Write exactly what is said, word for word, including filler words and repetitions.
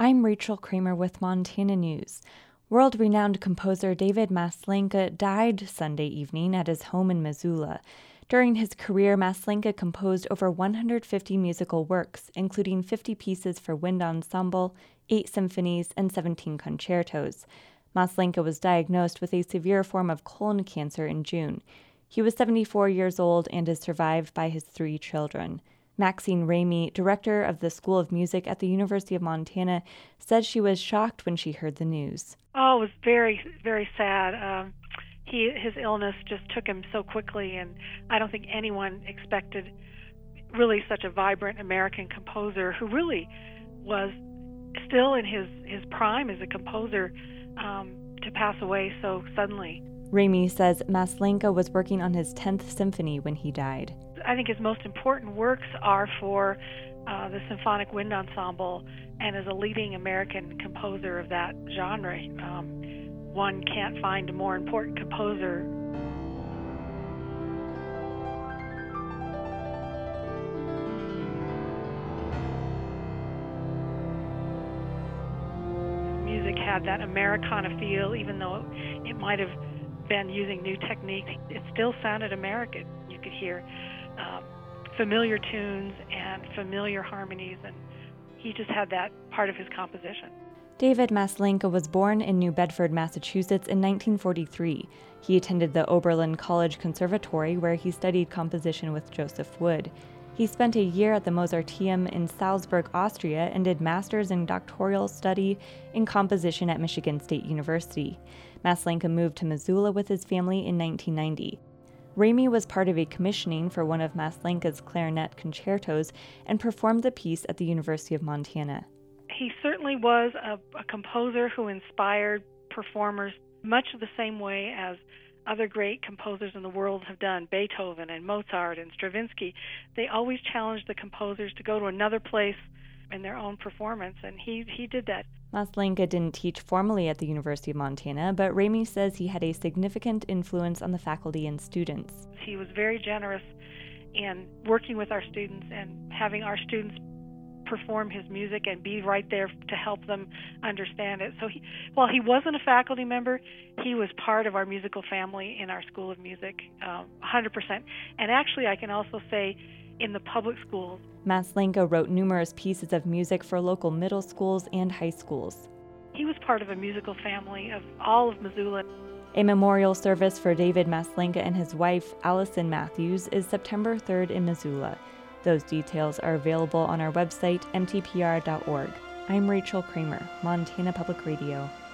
I'm Rachel Kramer with Montana News. World-renowned composer David Maslanka died Sunday evening at his home in Missoula. During his career, Maslanka composed over one hundred fifty musical works, including fifty pieces for wind ensemble, eight symphonies, and seventeen concertos. Maslanka was diagnosed with a severe form of colon cancer in June. He was seventy-four years old and is survived by his three children. Maxine Ramey, director of the School of Music at the University of Montana, said she was shocked when she heard the news. Oh, it was very, very sad. Um, he, his illness just took him so quickly, and I don't think anyone expected really such a vibrant American composer who really was still in his, his prime as a composer um, to pass away so suddenly. Ramey says Maslanka was working on his tenth symphony when he died. I think his most important works are for uh, the Symphonic Wind Ensemble, and as a leading American composer of that genre, um, one can't find a more important composer. Music had that Americana feel, even though it might have been using new techniques. It still sounded American. You could hear um, familiar tunes and familiar harmonies, and he just had that part of his composition. David Maslanka was born in New Bedford, Massachusetts in nineteen forty-three. He attended the Oberlin College Conservatory, where he studied composition with Joseph Wood. He spent a year at the Mozarteum in Salzburg, Austria, and did master's and doctoral study in composition at Michigan State University. Maslanka moved to Missoula with his family in nineteen ninety. Ramey was part of a commissioning for one of Maslanka's clarinet concertos and performed the piece at the University of Montana. He certainly was a, a composer who inspired performers much the same way as other great composers in the world have done, Beethoven and Mozart and Stravinsky. They always challenged the composers to go to another place in their own performance, and he, he did that. Maslanka didn't teach formally at the University of Montana, but Ramey says he had a significant influence on the faculty and students. He was very generous in working with our students and having our students perform his music and be right there to help them understand it. So he, while he wasn't a faculty member, he was part of our musical family in our School of Music, um, one hundred percent. And actually, I can also say in the public schools. Maslanka wrote numerous pieces of music for local middle schools and high schools. He was part of a musical family of all of Missoula. A memorial service for David Maslanka and his wife, Allison Matthews, is September third in Missoula. Those details are available on our website, m t p r dot org. I'm Rachel Kramer, Montana Public Radio.